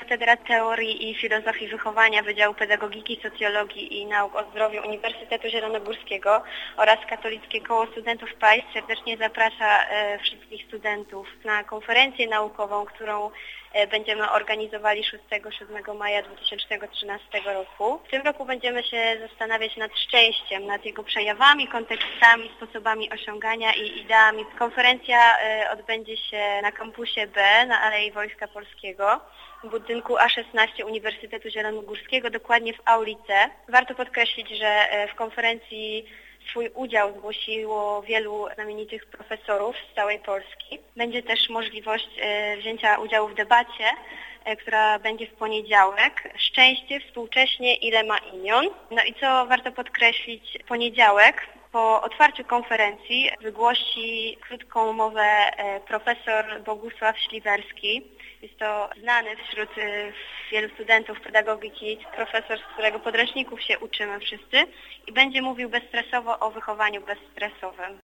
Katedra Teorii i Filozofii Wychowania Wydziału Pedagogiki, Socjologii i Nauk o Zdrowiu Uniwersytetu Zielonogórskiego oraz Katolickie Koło Studentów PAIS serdecznie zaprasza wszystkich studentów na konferencję naukową, którą będziemy organizowali 6-7 maja 2013 roku. W tym roku będziemy się zastanawiać nad szczęściem, nad jego przejawami, kontekstami, sposobami osiągania i ideami. Konferencja odbędzie się na kampusie B na Alei Wojska Polskiego w budynku A16 Uniwersytetu Zielonogórskiego, dokładnie w auli C. Warto podkreślić, że w konferencji swój udział zgłosiło wielu znamienitych profesorów z całej Polski. Będzie też możliwość wzięcia udziału w debacie, która będzie w poniedziałek. Szczęście współcześnie, ile ma imion? No i co warto podkreślić, poniedziałek po otwarciu konferencji wygłosi krótką mowę profesor Bogusław Śliwerski. Jest to znany wśród wielu studentów pedagogiki profesor, z którego podręczników się uczymy wszyscy i będzie mówił bezstresowo o wychowaniu bezstresowym.